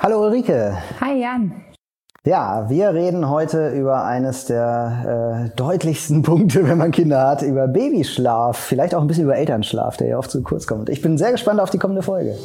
Hallo Ulrike. Hi Jan. Ja, wir reden heute über eines der deutlichsten Punkte, wenn man Kinder hat, über Babyschlaf, vielleicht auch ein bisschen über Elternschlaf, der ja oft zu kurz kommt. Ich bin sehr gespannt auf die kommende Folge.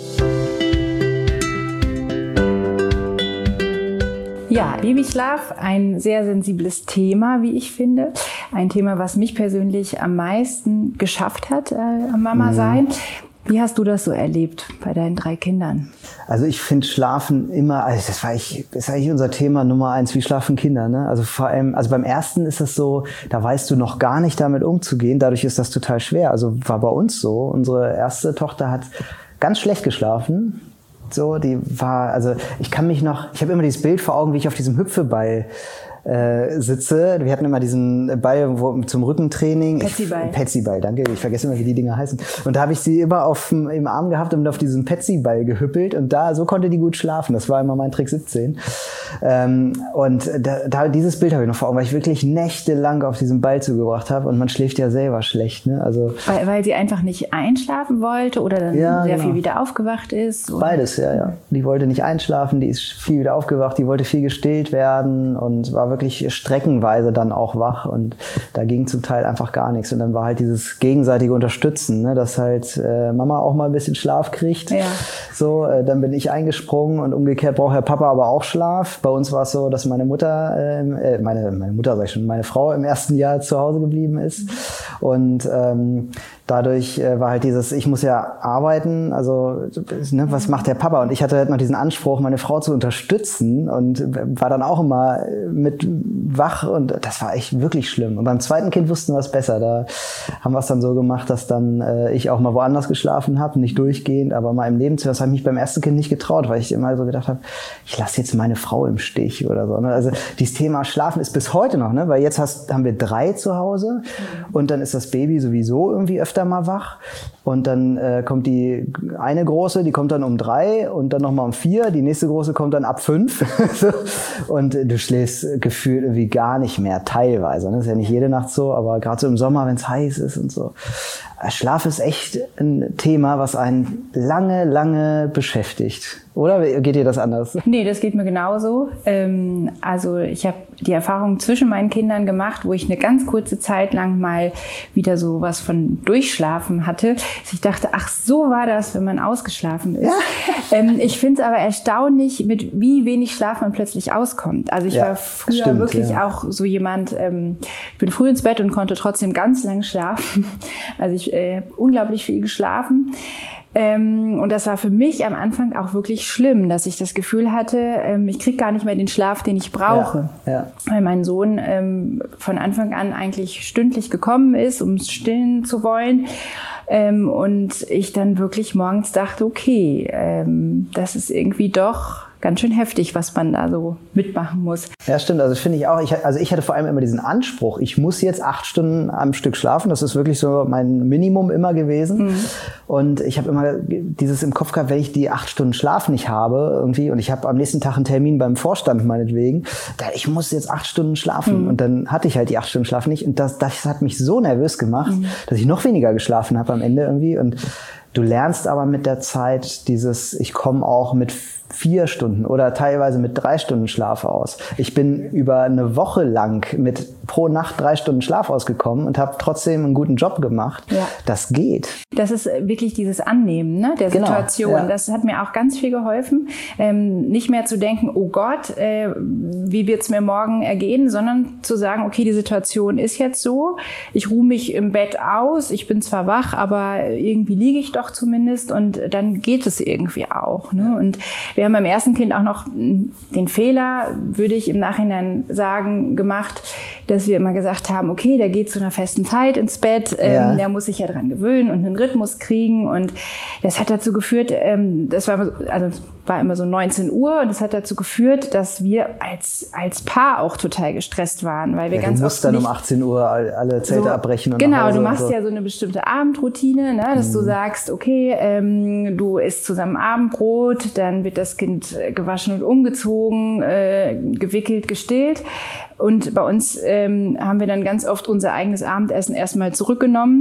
Ja, Babyschlaf, ein sehr sensibles Thema, wie ich finde. Ein Thema, was mich persönlich am meisten geschafft hat, am Mama sein. Wie hast du das so erlebt bei deinen 3 Kindern? Also ich finde Schlafen immer, also das ist eigentlich unser Thema Nummer 1, wie schlafen Kinder, ne? Also vor allem, also beim ersten ist es so, da weißt du noch gar nicht damit umzugehen, dadurch ist das total schwer. Also war bei uns so, unsere erste Tochter hat ganz schlecht geschlafen. So, die war, also ich habe immer dieses Bild vor Augen, wie ich auf diesem Hüpfeball sitze. Wir hatten immer diesen Ball zum Rückentraining. Petsy-Ball, danke. Ich vergesse immer, wie die Dinger heißen. Und da habe ich sie immer im Arm gehabt und auf diesen Petsy-Ball gehüppelt. Und so konnte die gut schlafen. Das war immer mein Trick 17. Und dieses Bild habe ich noch vor Augen, weil ich wirklich nächtelang auf diesen Ball zugebracht habe. Und man schläft ja selber schlecht, ne? Also weil sie einfach nicht einschlafen wollte oder dann sehr viel wieder aufgewacht ist? Oder? Beides, ja. Die wollte nicht einschlafen, die ist viel wieder aufgewacht, die wollte viel gestillt werden und war wirklich streckenweise dann auch wach und da ging zum Teil einfach gar nichts. Und dann war halt dieses gegenseitige Unterstützen, ne, dass halt Mama auch mal ein bisschen Schlaf kriegt. Ja. So, dann bin ich eingesprungen und umgekehrt braucht Herr Papa aber auch Schlaf. Bei uns war es so, dass meine Mutter, meine Frau im ersten Jahr zu Hause geblieben ist. Und dadurch war halt ich muss ja arbeiten, also ne, was macht der Papa? Und ich hatte halt noch diesen Anspruch, meine Frau zu unterstützen und war dann auch immer mit wach und das war echt wirklich schlimm. Und beim zweiten Kind wussten wir es besser. Da haben wir es dann so gemacht, dass dann ich auch mal woanders geschlafen habe, nicht durchgehend, aber mal im Nebenzimmer. Das habe ich mich beim ersten Kind nicht getraut, weil ich immer so gedacht habe, ich lasse jetzt meine Frau im Stich oder so. Ne? Also dieses Thema Schlafen ist bis heute noch, ne? Weil jetzt haben wir 3 zu Hause und dann ist das Baby sowieso irgendwie öfter mal wach und dann kommt die eine Große, die kommt dann um 3 und dann nochmal um 4, die nächste Große kommt dann ab 5 und du schläfst gefühlt irgendwie gar nicht mehr, teilweise. Das ist ja nicht jede Nacht so, aber gerade so im Sommer, wenn es heiß ist und so. Schlaf ist echt ein Thema, was einen lange, lange beschäftigt. Oder geht dir das anders? Nee, das geht mir genauso. Also ich habe die Erfahrung zwischen meinen Kindern gemacht, wo ich eine ganz kurze Zeit lang mal wieder so was von Durchschlafen hatte. Ich dachte, ach, so war das, wenn man ausgeschlafen ist. Ja. Ich finde es aber erstaunlich, mit wie wenig Schlaf man plötzlich auskommt. Also ich war früher wirklich auch so jemand, ich bin früh ins Bett und konnte trotzdem ganz lang schlafen. Also ich unglaublich viel geschlafen. Und das war für mich am Anfang auch wirklich schlimm, dass ich das Gefühl hatte, ich kriege gar nicht mehr den Schlaf, den ich brauche. Ja. Weil mein Sohn von Anfang an eigentlich stündlich gekommen ist, um stillen zu wollen. Und ich dann wirklich morgens dachte, okay, das ist irgendwie doch ganz schön heftig, was man da so mitmachen muss. Ja, stimmt. Also finde ich auch. Ich hatte vor allem immer diesen Anspruch, ich muss jetzt 8 Stunden am Stück schlafen. Das ist wirklich so mein Minimum immer gewesen. Und ich habe immer dieses im Kopf gehabt, wenn ich die 8 Stunden Schlaf nicht habe irgendwie und ich habe am nächsten Tag einen Termin beim Vorstand meinetwegen, ich muss jetzt 8 Stunden schlafen. Und dann hatte ich halt die 8 Stunden Schlaf nicht. Und das hat mich so nervös gemacht, dass ich noch weniger geschlafen habe am Ende irgendwie. Und du lernst aber mit der Zeit ich komme auch mit 4 Stunden oder teilweise mit 3 Stunden Schlaf aus. Ich bin über eine Woche lang mit pro Nacht 3 Stunden Schlaf ausgekommen und habe trotzdem einen guten Job gemacht. Ja. Das geht. Das ist wirklich dieses Annehmen, ne, der Situation. Ja. Das hat mir auch ganz viel geholfen. Nicht mehr zu denken, oh Gott, wie wird's mir morgen ergehen, sondern zu sagen, okay, die Situation ist jetzt so. Ich ruhe mich im Bett aus. Ich bin zwar wach, aber irgendwie liege ich doch zumindest und dann geht es irgendwie auch. Ne? Und wir haben beim ersten Kind auch noch den Fehler, würde ich im Nachhinein sagen, gemacht, dass wir immer gesagt haben, okay, der geht zu einer festen Zeit ins Bett, der muss sich ja dran gewöhnen und einen Rhythmus kriegen und das hat dazu geführt, das war immer so 19 Uhr und das hat dazu geführt, dass wir als Paar auch total gestresst waren, weil wir ganz oft. Du musst dann um 18 Uhr alle Zelte abbrechen. Und genau, du machst ja so eine bestimmte Abendroutine, ne, dass du sagst, okay, du isst zusammen Abendbrot, dann wird das Kind gewaschen und umgezogen, gewickelt, gestillt. Und bei uns haben wir dann ganz oft unser eigenes Abendessen erstmal zurückgenommen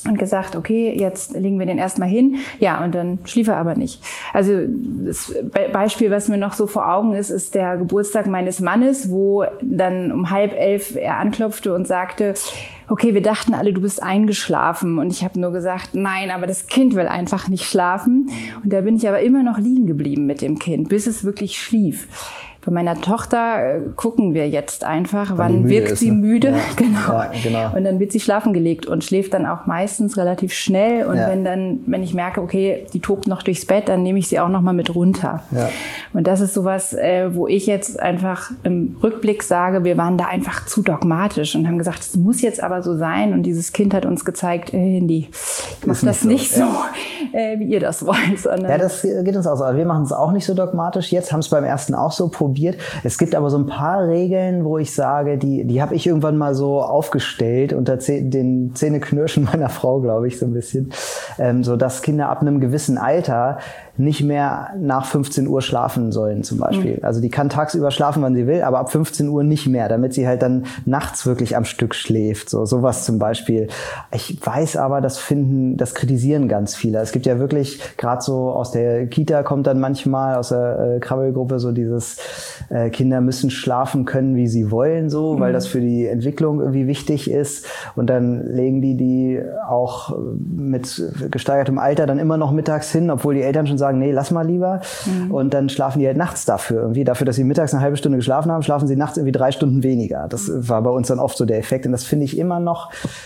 und gesagt, okay, jetzt legen wir den erstmal hin. Ja, und dann schlief er aber nicht. Also das Beispiel, was mir noch so vor Augen ist, ist der Geburtstag meines Mannes, wo dann um 10:30 er anklopfte und sagte, okay, wir dachten alle, du bist eingeschlafen. Und ich habe nur gesagt, nein, aber das Kind will einfach nicht schlafen. Und da bin ich aber immer noch liegen geblieben mit dem Kind, bis es wirklich schlief. Bei meiner Tochter gucken wir jetzt einfach, wann wirkt sie müde. Ja. Genau. Ja, genau. Und dann wird sie schlafen gelegt und schläft dann auch meistens relativ schnell. Und wenn ich merke, okay, die tobt noch durchs Bett, dann nehme ich sie auch noch mal mit runter. Ja. Und das ist sowas, wo ich jetzt einfach im Rückblick sage, wir waren da einfach zu dogmatisch und haben gesagt, es muss jetzt aber so sein. Und dieses Kind hat uns gezeigt, Hindi, mach das nicht so, wie ihr das wollt. Sondern ja, das geht uns auch so. Wir machen es auch nicht so dogmatisch. Jetzt haben es beim ersten auch so probiert. Es gibt aber so ein paar Regeln, wo ich sage, die habe ich irgendwann mal so aufgestellt unter den Zähneknirschen meiner Frau, glaube ich, so ein bisschen, so dass Kinder ab einem gewissen Alter nicht mehr nach 15 Uhr schlafen sollen zum Beispiel. Also die kann tagsüber schlafen, wann sie will, aber ab 15 Uhr nicht mehr, damit sie halt dann nachts wirklich am Stück schläft. Sowas zum Beispiel. Ich weiß aber, das kritisieren ganz viele. Es gibt ja wirklich, gerade so aus der Kita kommt dann manchmal, aus der Krabbelgruppe so dieses Kinder müssen schlafen können, wie sie wollen, so, weil das für die Entwicklung irgendwie wichtig ist. Und dann legen die auch mit gesteigertem Alter dann immer noch mittags hin, obwohl die Eltern schon sagen, nee, lass mal lieber. Und dann schlafen die halt nachts dafür, dass sie mittags eine halbe Stunde geschlafen haben, schlafen sie nachts irgendwie 3 Stunden weniger. Das war bei uns dann oft so der Effekt. Und das finde ich immer noch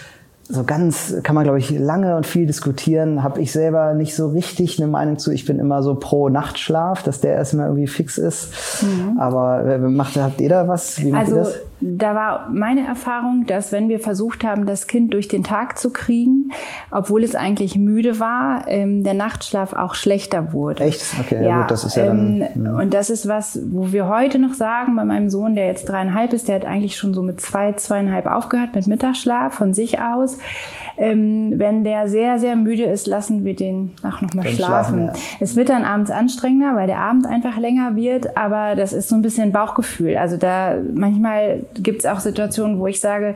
so ganz, kann man glaube ich lange und viel diskutieren, habe ich selber nicht so richtig eine Meinung zu. Ich bin immer so pro Nachtschlaf, dass der erstmal irgendwie fix ist. Aber habt ihr da was? Wie macht ihr das? Da war meine Erfahrung, dass wenn wir versucht haben, das Kind durch den Tag zu kriegen, obwohl es eigentlich müde war, der Nachtschlaf auch schlechter wurde. Echt? Okay, ja gut, das ist ja dann... Und das ist was, wo wir heute noch sagen, bei meinem Sohn, der jetzt 3,5 ist, der hat eigentlich schon so mit 2,5 aufgehört mit Mittagsschlaf von sich aus. Wenn der sehr, sehr müde ist, lassen wir den auch noch mal schlafen. Ja. Es wird dann abends anstrengender, weil der Abend einfach länger wird, aber das ist so ein bisschen Bauchgefühl. Also da manchmal gibt es auch Situationen, wo ich sage,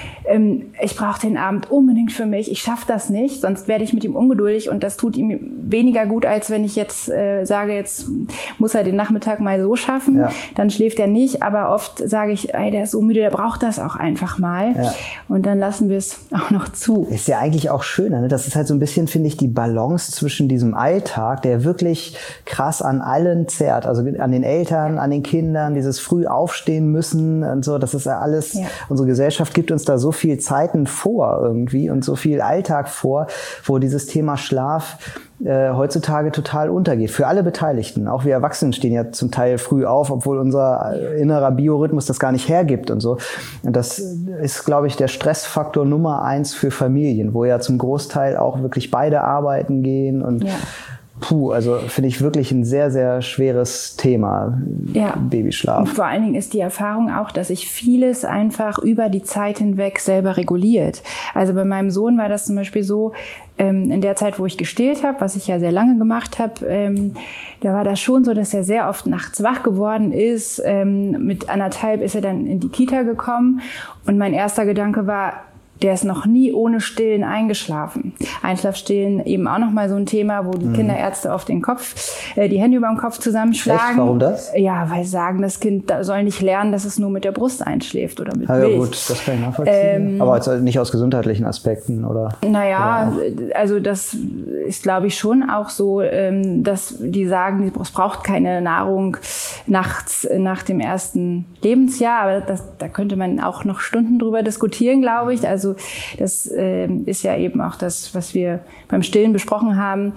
ich brauche den Abend unbedingt für mich, ich schaffe das nicht, sonst werde ich mit ihm ungeduldig und das tut ihm weniger gut, als wenn ich jetzt sage, jetzt muss er den Nachmittag mal so schaffen, dann schläft er nicht, aber oft sage ich, ey, der ist so müde, der braucht das auch einfach mal und dann lassen wir es auch noch zu. Ist ja eigentlich auch schöner, ne? Das ist halt so ein bisschen, finde ich, die Balance zwischen diesem Alltag, der wirklich krass an allen zerrt, also an den Eltern, an den Kindern, dieses früh aufstehen müssen und so, das ist ja alles, unsere Gesellschaft gibt uns da so viel Zeiten vor irgendwie und so viel Alltag vor, wo dieses Thema Schlaf heutzutage total untergeht. Für alle Beteiligten. Auch wir Erwachsenen stehen ja zum Teil früh auf, obwohl unser innerer Biorhythmus das gar nicht hergibt und so. Und das ist, glaube ich, der Stressfaktor Nummer 1 für Familien, wo ja zum Großteil auch wirklich beide arbeiten gehen und also finde ich wirklich ein sehr, sehr schweres Thema, Babyschlaf. Und vor allen Dingen ist die Erfahrung auch, dass sich vieles einfach über die Zeit hinweg selber reguliert. Also bei meinem Sohn war das zum Beispiel so, in der Zeit, wo ich gestillt habe, was ich ja sehr lange gemacht habe, da war das schon so, dass er sehr oft nachts wach geworden ist. Mit 1,5 ist er dann in die Kita gekommen und mein erster Gedanke war, der ist noch nie ohne Stillen eingeschlafen. Einschlafstillen eben auch noch mal so ein Thema, wo die Kinderärzte auf den Kopf, die Hände über den Kopf zusammenschlagen. Echt? Warum das? Ja, weil sie sagen, das Kind soll nicht lernen, dass es nur mit der Brust einschläft oder mit Milch. Ja gut, das kann ich nachvollziehen. Aber also nicht aus gesundheitlichen Aspekten, oder? Naja, also das ist, glaube ich, schon auch so, dass die sagen, es braucht keine Nahrung nachts nach dem ersten Lebensjahr. Aber da könnte man auch noch Stunden drüber diskutieren, glaube ich. Also das ist ja eben auch das, was wir beim Stillen besprochen haben,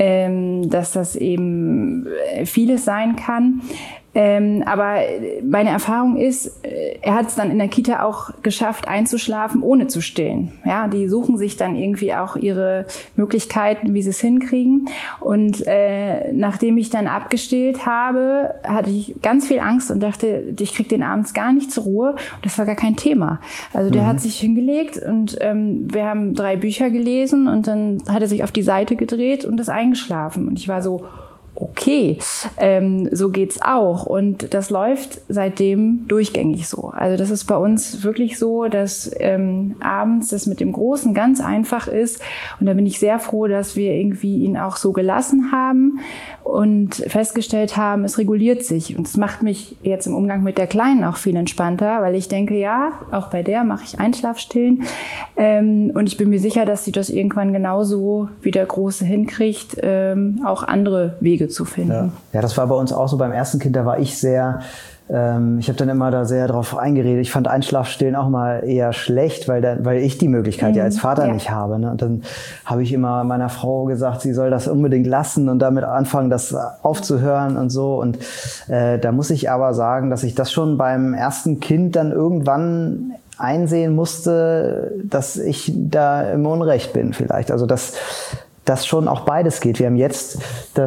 dass das eben vieles sein kann. Aber meine Erfahrung ist, er hat es dann in der Kita auch geschafft, einzuschlafen, ohne zu stillen. Ja, die suchen sich dann irgendwie auch ihre Möglichkeiten, wie sie es hinkriegen. Und nachdem ich dann abgestillt habe, hatte ich ganz viel Angst und dachte, ich kriege den abends gar nicht zur Ruhe. Und das war gar kein Thema. Also der hat sich hingelegt und wir haben 3 Bücher gelesen und dann hat er sich auf die Seite gedreht und ist eingeschlafen. Und ich war so, okay, so geht's auch. Und das läuft seitdem durchgängig so. Also das ist bei uns wirklich so, dass abends das mit dem Großen ganz einfach ist. Und da bin ich sehr froh, dass wir irgendwie ihn auch so gelassen haben und festgestellt haben, es reguliert sich. Und es macht mich jetzt im Umgang mit der Kleinen auch viel entspannter, weil ich denke, ja, auch bei der mache ich Einschlafstillen. Und ich bin mir sicher, dass sie das irgendwann genauso wie der Große hinkriegt, auch andere Wege zu finden. Ja, das war bei uns auch so. Beim ersten Kind, da war ich sehr, ich habe dann immer da sehr drauf eingeredet. Ich fand Einschlafstillen auch mal eher schlecht, weil ich die Möglichkeit ja als Vater nicht habe. Ne? Und dann habe ich immer meiner Frau gesagt, sie soll das unbedingt lassen und damit anfangen, das aufzuhören und so. Und da muss ich aber sagen, dass ich das schon beim ersten Kind dann irgendwann einsehen musste, dass ich da im Unrecht bin vielleicht. Also dass schon auch beides geht. Wir haben jetzt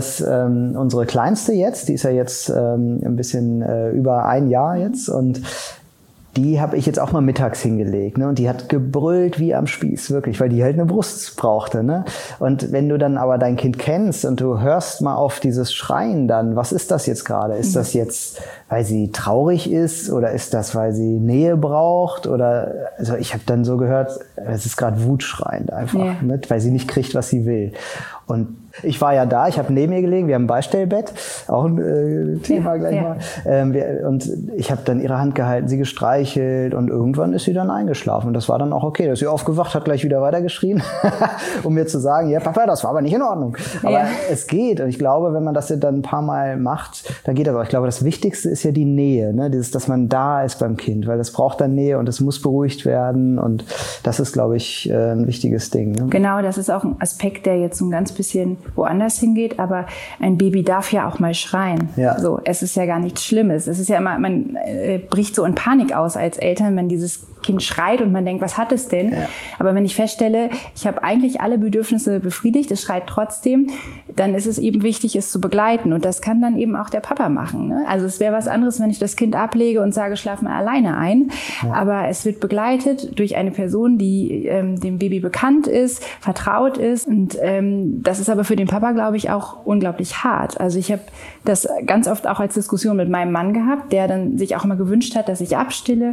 unsere Kleinste jetzt, die ist ja jetzt ein bisschen über ein Jahr jetzt und die habe ich jetzt auch mal mittags hingelegt, ne? Und die hat gebrüllt wie am Spieß, wirklich, weil die halt eine Brust brauchte, ne? Und wenn du dann aber dein Kind kennst und du hörst mal auf dieses Schreien dann, was ist das jetzt gerade? Ist das jetzt, weil sie traurig ist oder ist das, weil sie Nähe braucht? Oder also ich habe dann so gehört, es ist gerade wutschreiend einfach, ne? Weil sie nicht kriegt, was sie will. Und ich war ja da, ich habe neben ihr gelegen, wir haben ein Beistellbett, auch ein Thema gleich mal. Und ich habe dann ihre Hand gehalten, sie gestreichelt und irgendwann ist sie dann eingeschlafen. Und das war dann auch okay. Da ist sie aufgewacht, hat gleich wieder weitergeschrien, um mir zu sagen, ja Papa, das war aber nicht in Ordnung. Aber es geht. Und ich glaube, wenn man das dann ein paar Mal macht, dann geht das auch. Ich glaube, das Wichtigste ist ja die Nähe, ne? Dass man da ist beim Kind, weil das braucht dann Nähe und es muss beruhigt werden. Und das ist, glaube ich, ein wichtiges Ding. Ne? Genau, das ist auch ein Aspekt, der jetzt so ein ganz bisschen woanders hingeht, aber ein Baby darf ja auch mal schreien. Ja. So, es ist ja gar nichts Schlimmes. Es ist ja immer, man bricht so in Panik aus als Eltern, wenn dieses Kind schreit und man denkt, was hat es denn? Ja. Aber wenn ich feststelle, ich habe eigentlich alle Bedürfnisse befriedigt, es schreit trotzdem, dann ist es eben wichtig, es zu begleiten. Und das kann dann eben auch der Papa machen. Ne? Also es wäre was anderes, wenn ich das Kind ablege und sage, schlaf mal alleine ein. Ja. Aber es wird begleitet durch eine Person, die dem Baby bekannt ist, vertraut ist. Und das ist aber für den Papa, glaube ich, auch unglaublich hart. Also ich habe das ganz oft auch als Diskussion mit meinem Mann gehabt, der dann sich auch mal gewünscht hat, dass ich abstille.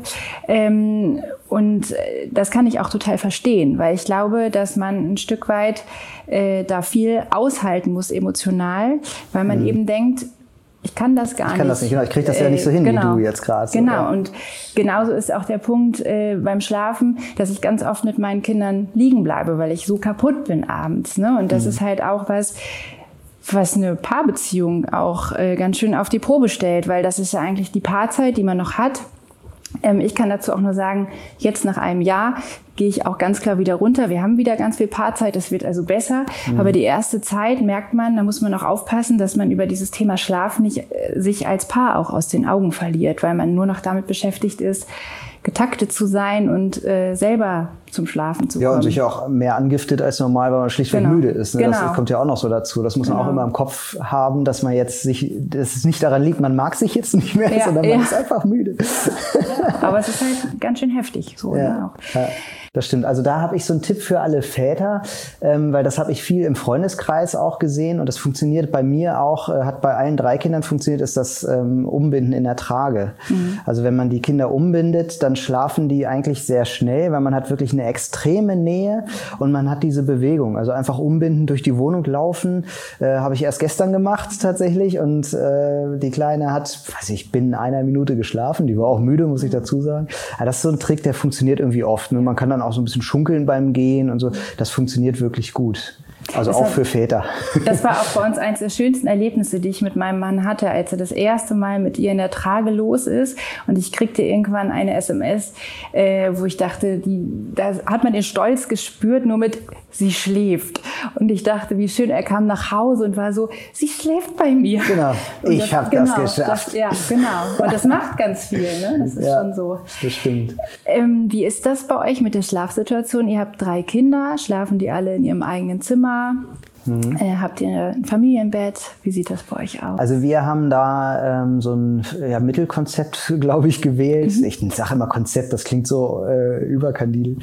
Und das kann ich auch total verstehen, weil ich glaube, dass man ein Stück weit da viel aushalten muss emotional, weil man eben denkt, ich kann das gar nicht. Ich kann das nicht, genau. Ich kriege das ja nicht so hin, wie du jetzt gerade. Genau, ja. Und genauso ist auch der Punkt beim Schlafen, dass ich ganz oft mit meinen Kindern liegen bleibe, weil ich so kaputt bin abends. Ne? Und das ist halt auch was eine Paarbeziehung auch ganz schön auf die Probe stellt, weil das ist ja eigentlich die Paarzeit, die man noch hat. Ich kann dazu auch nur sagen, jetzt nach einem Jahr gehe ich auch ganz klar wieder runter. Wir haben wieder ganz viel Paarzeit, das wird also besser. Aber die erste Zeit merkt man, da muss man auch aufpassen, dass man über dieses Thema Schlaf nicht sich als Paar auch aus den Augen verliert, weil man nur noch damit beschäftigt ist, getaktet zu sein und selber zum Schlafen zu kommen. Ja, und sich auch mehr angiftet als normal, weil man schlichtweg müde ist. Ne? Das kommt ja auch noch so dazu. Das muss man auch immer im Kopf haben, dass man jetzt dass es nicht daran liegt, man mag sich jetzt nicht mehr, sondern man ist einfach müde. Ja, aber es ist halt ganz schön heftig. So, ne? Ja. Das stimmt. Also da habe ich so einen Tipp für alle Väter, weil das habe ich viel im Freundeskreis auch gesehen und das funktioniert bei mir auch, hat bei allen 3 Kindern funktioniert, ist das Umbinden in der Trage. Also wenn man die Kinder umbindet, dann schlafen die eigentlich sehr schnell, weil man hat wirklich eine extreme Nähe und man hat diese Bewegung. Also einfach umbinden, durch die Wohnung laufen, habe ich erst gestern gemacht tatsächlich und die Kleine hat, binnen einer Minute geschlafen, die war auch müde, muss ich dazu sagen. Aber das ist so ein Trick, der funktioniert irgendwie oft. Ne? Man kann dann auch so ein bisschen schunkeln beim Gehen und so. Das funktioniert wirklich gut. Also auch für Väter. Das war auch bei uns eines der schönsten Erlebnisse, die ich mit meinem Mann hatte, als er das erste Mal mit ihr in der Trage los ist. Und ich kriegte irgendwann eine SMS, wo ich dachte, da hat man den Stolz gespürt, nur mit, sie schläft. Und ich dachte, wie schön, er kam nach Hause und war so, sie schläft bei mir. Genau, ich habe das geschafft. Ja, genau. Und das macht ganz viel, ne? Das ist schon so. Das stimmt. Wie ist das bei euch mit der Schlafsituation? Ihr habt 3 Kinder, schlafen die alle in ihrem eigenen Zimmer? Habt ihr ein Familienbett? Wie sieht das bei euch aus? Also wir haben da so ein Mittelkonzept, glaube ich, gewählt. Ich sage immer Konzept, das klingt so überkandidel.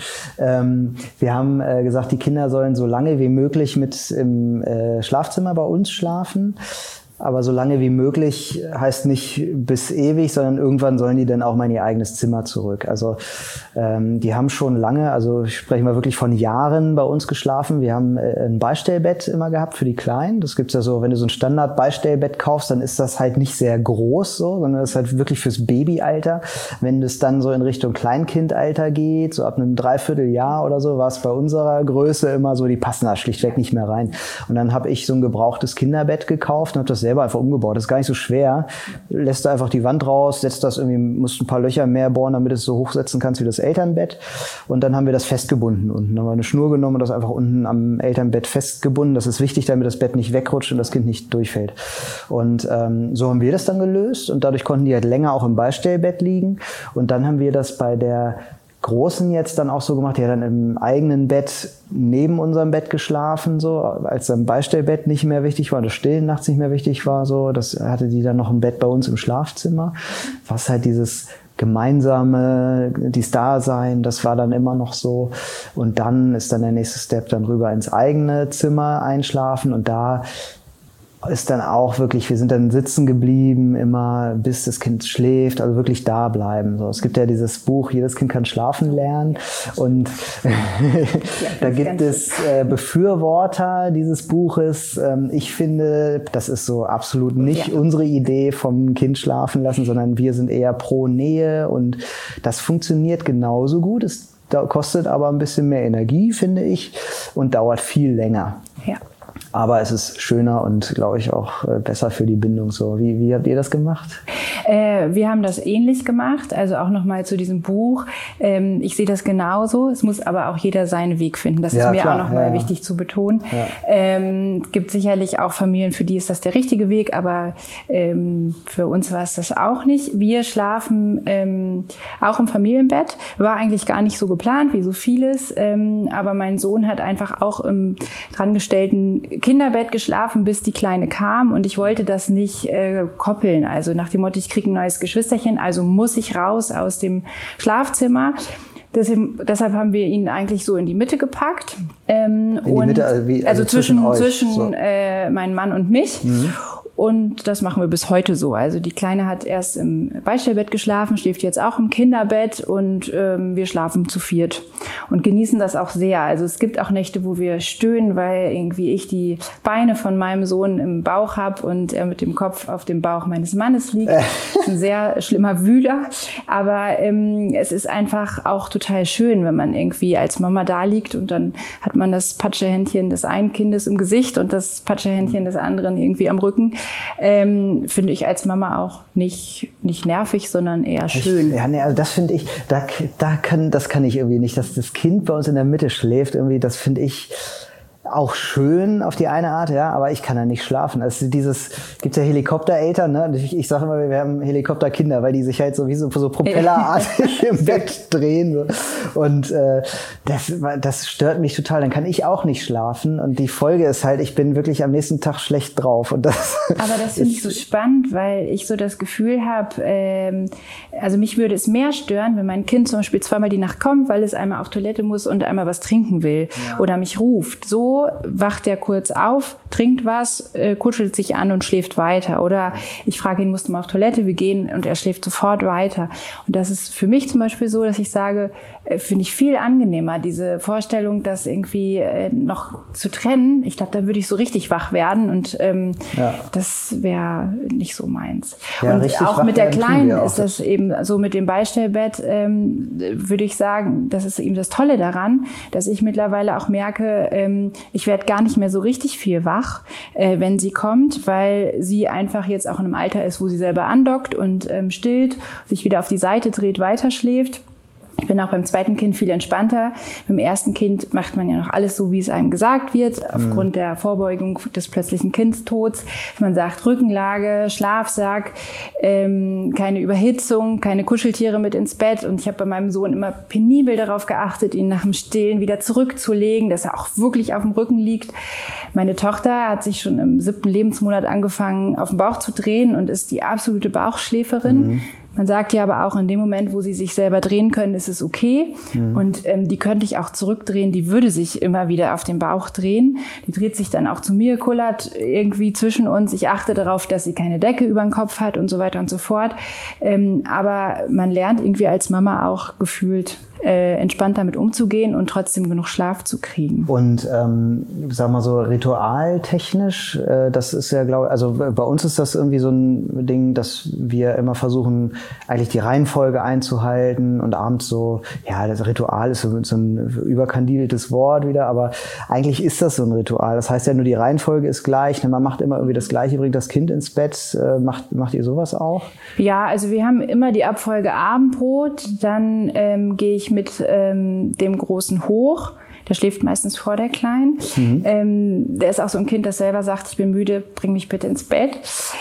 Wir haben gesagt, die Kinder sollen so lange wie möglich mit im Schlafzimmer bei uns schlafen. aber so lange wie möglich heißt nicht bis ewig, sondern irgendwann sollen die dann auch mal in ihr eigenes Zimmer zurück. Also die haben schon lange, also ich spreche mal wirklich von Jahren bei uns geschlafen. Wir haben ein Beistellbett immer gehabt für die Kleinen. Das gibt's ja so, wenn du so ein Standard-Beistellbett kaufst, dann ist das halt nicht sehr groß so, sondern das ist halt wirklich fürs Babyalter. Wenn es dann so in Richtung Kleinkindalter geht, so ab einem Dreivierteljahr oder so, war es bei unserer Größe immer so, die passen da schlichtweg nicht mehr rein. Und dann habe ich so ein gebrauchtes Kinderbett gekauft und habe das selber einfach umgebaut. Das ist gar nicht so schwer. Lässt da einfach die Wand raus, setzt das irgendwie, musst ein paar Löcher mehr bohren, damit du es so hochsetzen kannst wie das Elternbett. Und dann haben wir das festgebunden unten. Dann haben wir eine Schnur genommen und das einfach unten am Elternbett festgebunden. Das ist wichtig, damit das Bett nicht wegrutscht und das Kind nicht durchfällt. Und so haben wir das dann gelöst und dadurch konnten die halt länger auch im Beistellbett liegen. Und dann haben wir das bei der Großen jetzt dann auch so gemacht, die hat dann im eigenen Bett neben unserem Bett geschlafen, so, als dann Beistellbett nicht mehr wichtig war, das Stillen nachts nicht mehr wichtig war, so, das hatte die dann noch ein Bett bei uns im Schlafzimmer, was halt dieses gemeinsame, dieses Dasein, das war dann immer noch so. Und dann ist dann der nächste Step dann rüber ins eigene Zimmer einschlafen und da ist dann auch wirklich, wir sind dann sitzen geblieben, immer bis das Kind schläft, also wirklich da bleiben. So, es gibt ja dieses Buch, jedes Kind kann schlafen lernen und da gibt es Befürworter dieses Buches. Ich finde, das ist so absolut nicht unsere Idee vom Kind schlafen lassen, sondern wir sind eher pro Nähe und das funktioniert genauso gut. Es kostet aber ein bisschen mehr Energie, finde ich, und dauert viel länger. Ja. Aber es ist schöner und, glaube ich, auch besser für die Bindung. So, wie habt ihr das gemacht? Wir haben das ähnlich gemacht, also auch nochmal zu diesem Buch. Ich sehe das genauso. Es muss aber auch jeder seinen Weg finden. Das ist mir klar, auch nochmal wichtig zu betonen. Ja. Es gibt sicherlich auch Familien, für die ist das der richtige Weg, aber für uns war es das auch nicht. Wir schlafen auch im Familienbett. War eigentlich gar nicht so geplant, wie so vieles. Aber mein Sohn hat einfach auch im drangestellten Kinderbett geschlafen, bis die Kleine kam und ich wollte das nicht koppeln. Also nach dem Motto, ich kriege ein neues Geschwisterchen, also muss ich raus aus dem Schlafzimmer. Deshalb haben wir ihn eigentlich so in die Mitte gepackt. In die Mitte, also zwischen so. Meinen Mann und mich. Mhm. Und das machen wir bis heute so. Also die Kleine hat erst im Beistellbett geschlafen, schläft jetzt auch im Kinderbett und wir schlafen zu viert und genießen das auch sehr. Also es gibt auch Nächte, wo wir stöhnen, weil irgendwie ich die Beine von meinem Sohn im Bauch habe und er mit dem Kopf auf dem Bauch meines Mannes liegt. Das ist ein sehr schlimmer Wühler. Aber es ist einfach auch total schön, wenn man irgendwie als Mama da liegt und dann hat man das Patschehändchen des einen Kindes im Gesicht und das Patschehändchen des anderen irgendwie am Rücken. Finde ich als Mama auch nicht nervig, sondern eher schön. Also das finde ich, das kann ich irgendwie nicht, dass das Kind bei uns in der Mitte schläft, irgendwie, das finde ich auch schön auf die eine Art, ja, aber ich kann da nicht schlafen. Also gibt's ja Helikoptereltern, ne? Ich sage immer, wir haben Helikopterkinder, weil die sich halt so wie so propellerartig im Bett drehen. So. Und das stört mich total. Dann kann ich auch nicht schlafen. Und die Folge ist halt, ich bin wirklich am nächsten Tag schlecht drauf. Und aber das finde ich so spannend, weil ich so das Gefühl habe, also mich würde es mehr stören, wenn mein Kind zum Beispiel zweimal die Nacht kommt, weil es einmal auf Toilette muss und einmal was trinken will oder mich ruft. So wacht er kurz auf, trinkt was, kuschelt sich an und schläft weiter. Oder ich frage ihn, musst du mal auf Toilette, wir gehen und er schläft sofort weiter. Und das ist für mich zum Beispiel so, dass ich sage, finde ich viel angenehmer, diese Vorstellung, das irgendwie noch zu trennen. Ich glaube, da würde ich so richtig wach werden und das wäre nicht so meins. Ja, und auch mit der Kleinen ist das eben so mit dem Beistellbett, würde ich sagen, das ist eben das Tolle daran, dass ich mittlerweile auch merke, ich werde gar nicht mehr so richtig viel wach, wenn sie kommt, weil sie einfach jetzt auch in einem Alter ist, wo sie selber andockt und stillt, sich wieder auf die Seite dreht, weiterschläft. Ich bin auch beim zweiten Kind viel entspannter. Beim ersten Kind macht man ja noch alles so, wie es einem gesagt wird, aufgrund der Vorbeugung des plötzlichen Kindstods. Man sagt Rückenlage, Schlafsack, keine Überhitzung, keine Kuscheltiere mit ins Bett. Und ich habe bei meinem Sohn immer penibel darauf geachtet, ihn nach dem Stillen wieder zurückzulegen, dass er auch wirklich auf dem Rücken liegt. Meine Tochter hat sich schon im 7. Lebensmonat angefangen, auf den Bauch zu drehen und ist die absolute Bauchschläferin. Man sagt ja aber auch, in dem Moment, wo sie sich selber drehen können, ist es okay. Und die könnte ich auch zurückdrehen. Die würde sich immer wieder auf den Bauch drehen. Die dreht sich dann auch zu mir, kullert irgendwie zwischen uns. Ich achte darauf, dass sie keine Decke über den Kopf hat und so weiter und so fort. Aber man lernt irgendwie als Mama auch gefühlt entspannt damit umzugehen und trotzdem genug Schlaf zu kriegen. Und sag mal so ritualtechnisch, das ist ja, glaube ich, also bei uns ist das irgendwie so ein Ding, dass wir immer versuchen, eigentlich die Reihenfolge einzuhalten und abends so, ja, das Ritual ist so ein überkandideltes Wort wieder, aber eigentlich ist das so ein Ritual. Das heißt ja nur, die Reihenfolge ist gleich, man macht immer irgendwie das Gleiche, bringt das Kind ins Bett. Macht ihr sowas auch? Ja, also wir haben immer die Abfolge Abendbrot, dann gehe ich mit dem Großen hoch. Der schläft meistens vor der Kleinen. Der ist auch so ein Kind, das selber sagt, ich bin müde, bring mich bitte ins Bett.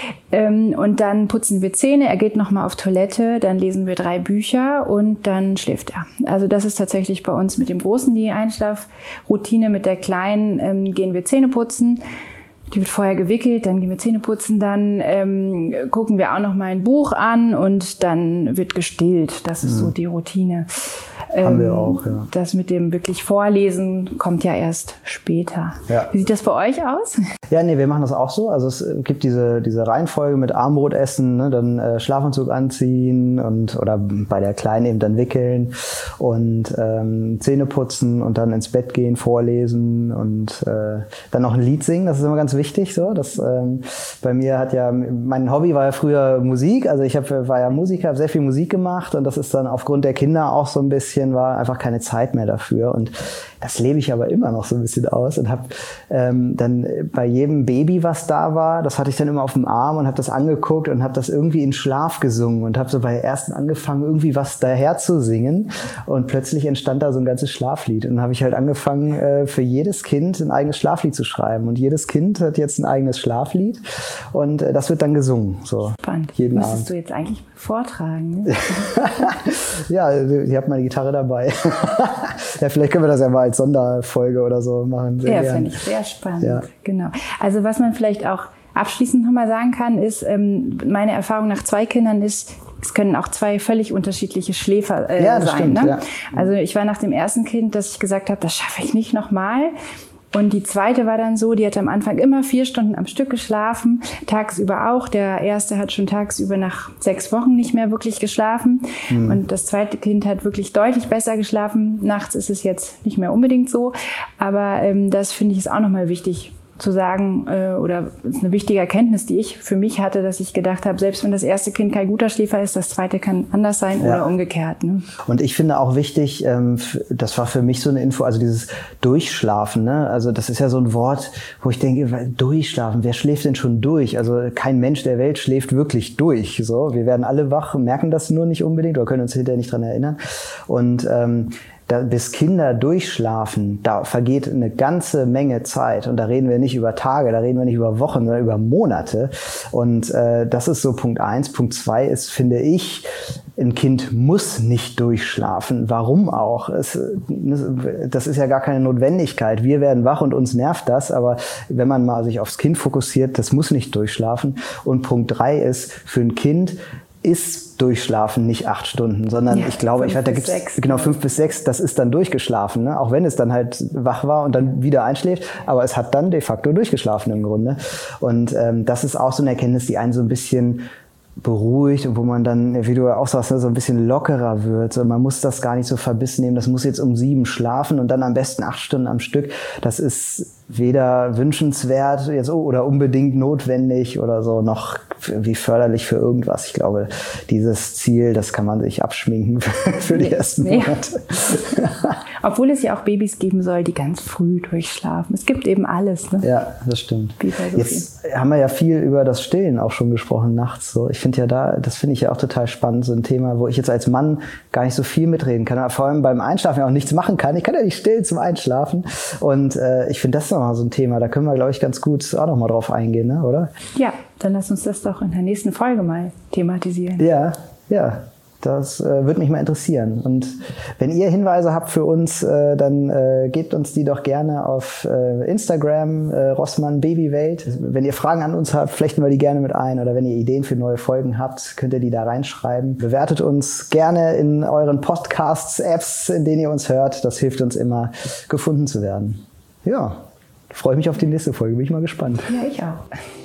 Und dann putzen wir Zähne, er geht nochmal auf Toilette, dann lesen wir 3 Bücher und dann schläft er. Also das ist tatsächlich bei uns mit dem Großen die Einschlafroutine. Mit der Kleinen gehen wir Zähne putzen. Die wird vorher gewickelt, dann gehen wir Zähne putzen, dann gucken wir auch noch mal ein Buch an und dann wird gestillt. Das ist so die Routine. Haben wir auch, ja. Das mit dem wirklich Vorlesen kommt ja erst später. Ja. Wie sieht das bei euch aus? Ja, nee, wir machen das auch so. Also es gibt diese Reihenfolge mit Abendbrot essen, ne, dann Schlafanzug anziehen oder bei der Kleinen eben dann wickeln und Zähne putzen und dann ins Bett gehen, vorlesen und dann noch ein Lied singen. Das ist immer ganz wichtig. So. Das, bei mir mein Hobby war ja früher Musik. Also ich war ja Musiker, habe sehr viel Musik gemacht und das ist dann aufgrund der Kinder auch so ein bisschen, war einfach keine Zeit mehr dafür und das lebe ich aber immer noch so ein bisschen aus und habe dann bei jedem Baby, was da war, das hatte ich dann immer auf dem Arm und habe das angeguckt und habe das irgendwie in Schlaf gesungen und habe so bei der ersten angefangen, irgendwie was daher zu singen und plötzlich entstand da so ein ganzes Schlaflied und dann habe ich halt angefangen, für jedes Kind ein eigenes Schlaflied zu schreiben und jedes Kind hat jetzt ein eigenes Schlaflied und das wird dann gesungen. So. Spannend. Müsstest du jetzt eigentlich vortragen, ne? Ja, ich habe meine Gitarre dabei. Ja, vielleicht können wir das ja mal als Sonderfolge oder so machen. Ja, finde ich sehr spannend. Ja. Genau. Also was man vielleicht auch abschließend nochmal sagen kann, ist, meine Erfahrung nach 2 Kindern ist, es können auch 2 völlig unterschiedliche Schläfer sein. Stimmt, ne? Ja. Also ich war nach dem ersten Kind, dass ich gesagt habe, das schaffe ich nicht nochmal. Und die zweite war dann so, die hat am Anfang immer 4 Stunden am Stück geschlafen, tagsüber auch. Der erste hat schon tagsüber nach 6 Wochen nicht mehr wirklich geschlafen. Und das zweite Kind hat wirklich deutlich besser geschlafen. Nachts ist es jetzt nicht mehr unbedingt so. Aber das finde ich ist auch nochmal wichtig zu sagen, oder ist eine wichtige Erkenntnis, die ich für mich hatte, dass ich gedacht habe, selbst wenn das erste Kind kein guter Schläfer ist, das zweite kann anders sein oder umgekehrt. Ne? Und ich finde auch wichtig, das war für mich so eine Info, also dieses Durchschlafen, ne? Also das ist ja so ein Wort, wo ich denke, Durchschlafen, wer schläft denn schon durch? Also kein Mensch der Welt schläft wirklich durch. So, wir werden alle wach, merken das nur nicht unbedingt oder können uns hinterher nicht dran erinnern. Und bis Kinder durchschlafen, da vergeht eine ganze Menge Zeit. Und da reden wir nicht über Tage, da reden wir nicht über Wochen, sondern über Monate. Und das ist so Punkt 1. Punkt 2 ist, finde ich, ein Kind muss nicht durchschlafen. Warum auch? Das ist ja gar keine Notwendigkeit. Wir werden wach und uns nervt das. Aber wenn man mal sich aufs Kind fokussiert, das muss nicht durchschlafen. Und Punkt 3 ist, für ein Kind ist Durchschlafen nicht 8 Stunden, sondern ich glaube, da gibt's 5 bis 6, das ist dann durchgeschlafen, ne? Auch wenn es dann halt wach war und dann wieder einschläft, aber es hat dann de facto durchgeschlafen im Grunde. Und das ist auch so eine Erkenntnis, die einen so ein bisschen beruhigt und wo man dann, wie du auch sagst, so ein bisschen lockerer wird. So, man muss das gar nicht so verbissen nehmen, das muss jetzt um 7 schlafen und dann am besten 8 Stunden am Stück. Das ist weder wünschenswert jetzt oder unbedingt notwendig oder so, noch wie förderlich für irgendwas. Ich glaube, dieses Ziel, das kann man sich abschminken für die ersten Monate. Obwohl es ja auch Babys geben soll, die ganz früh durchschlafen. Es gibt eben alles. Ne? Ja, das stimmt. Jetzt haben wir ja viel über das Stillen auch schon gesprochen nachts. So. Ich finde das finde ich ja auch total spannend, so ein Thema, wo ich jetzt als Mann gar nicht so viel mitreden kann, aber vor allem beim Einschlafen ja auch nichts machen kann. Ich kann ja nicht stillen zum Einschlafen. Und ich finde das nochmal so ein Thema, da können wir, glaube ich, ganz gut auch nochmal drauf eingehen, ne? Oder? Ja, dann lass uns das doch in der nächsten Folge mal thematisieren. Ja, Das würde mich mal interessieren. Und wenn ihr Hinweise habt für uns, dann gebt uns die doch gerne auf Instagram, Rossmann Babywelt. Wenn ihr Fragen an uns habt, flechten wir die gerne mit ein. Oder wenn ihr Ideen für neue Folgen habt, könnt ihr die da reinschreiben. Bewertet uns gerne in euren Podcasts, Apps, in denen ihr uns hört. Das hilft uns immer, gefunden zu werden. Ja, freue mich auf die nächste Folge. Bin ich mal gespannt. Ja, ich auch.